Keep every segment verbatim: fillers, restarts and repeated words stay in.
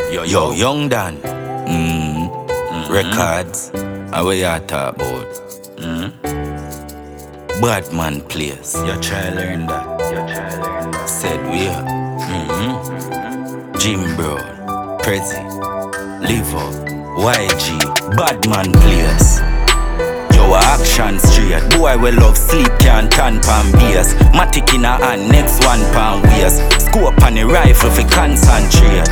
Yo, yo, Young Dan. Mm. Mm-hmm. Records. How we are talk about? Mm. Badman Place. You try learn that. You try learn that. Said we are. Mm-hmm. Jim Brown. Prezi. Live Up. Y G. Badman Place. Yo, action straight. Boy, we love sleep, can't turn pan beers. Matic in a hand, next one pan waist. Scope on the rifle fi concentrate.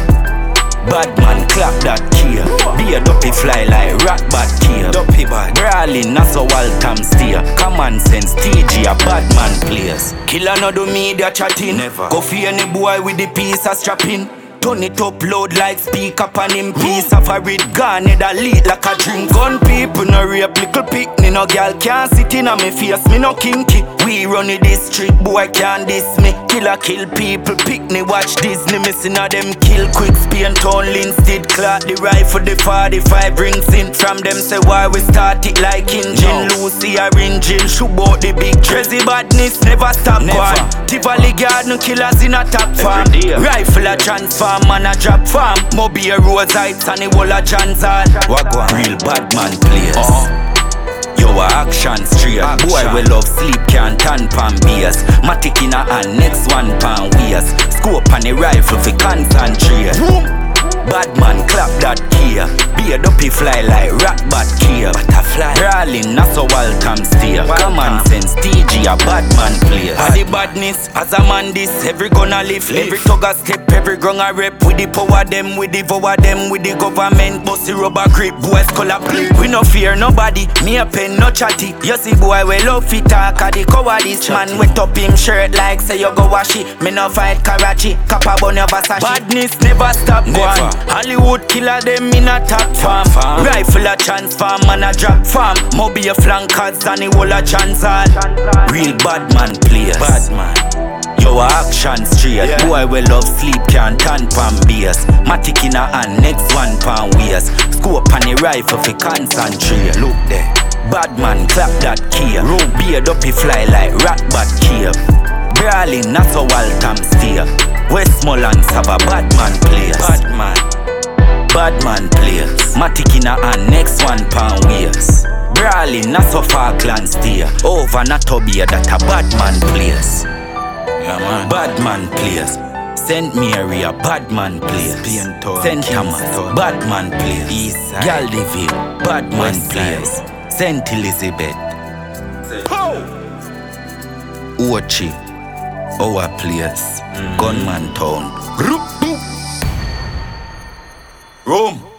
Badman clap that key. Be a dopey fly like rat bat key. Dopey bad. Brawling, that's a Waltham steer. Common sense, T G, a Badman place. Killer no do media chatting. Never. Go fi any boy with the piece of strapping. Turn it up loud like speak up on him piece of a red gun, it a lead like a drink. Gun people no rape, little picnic, no girl can't sit in on me face, me no kinky. We run the district, boy can't diss me. Killer kill people, picnic, watch Disney. Missing of them kill quick, Spain town, Linstead. Clock the rifle, the forty-five rings in. From them say why we start it like engine. No. Lucy a engine, shoot out the big Trezzy badness, never stop one. Tivoli garden killers in a top farm. Rifle a transform. Man a drop farm, Moby a Rose Heights and the whole of Janzal. Wagwan, real Badman place. uh-huh. Yo, a action straight. Action. Boy, we love sleep, can't turn pan beers. Matic in a hand, next one pan waist. Scope on the rifle fi concentrate. Badman clap that key. Be a dopey fly like rat bat key. Butterfly Brawling, that's a Waltham steer. Common sense, T G, a Badman place. For the badness, as a man this, every gonna live, live. Every tug a step, every grung a rep. With the power them, we devour them. With the government, bossy rubber grip. Boys color play. We no fear nobody, me a pen, no chatty. You see boy, we love fit talk a the cowardice. Man wet up him shirt like say you go wash it. Me no fight Karachi, Kappa bun your Versace. Badness never stop, never. Hollywood killer them in a top farm. farm. Rifle a transform and a drop farm. Moby a flankers and the whole of Janzal. Real Badman place. Badman. Yo, a action straight. Yeah. Boy, we love sleep, can't turn pan beers. Matic in a hand, next one pan waist. Scope on the rifle fi concentrate. Look there. Badman clap that key. Room be a dopey fly like rat bat key. Brawling, that's a Waltham steer. Westmoreland have a Badman place. Badman. Badman place. Matic in a hand, next one pan waist. Brawling, that's a Falkland steer. Over Natobia, that a Badman place. Yeah, man. Badman place. Saint Mary, a Badman place. Saint Thomas, Badman place. Galdeville, Badman place. Saint Elizabeth. Ochi, our place. Mm. Gunman Town. Rome.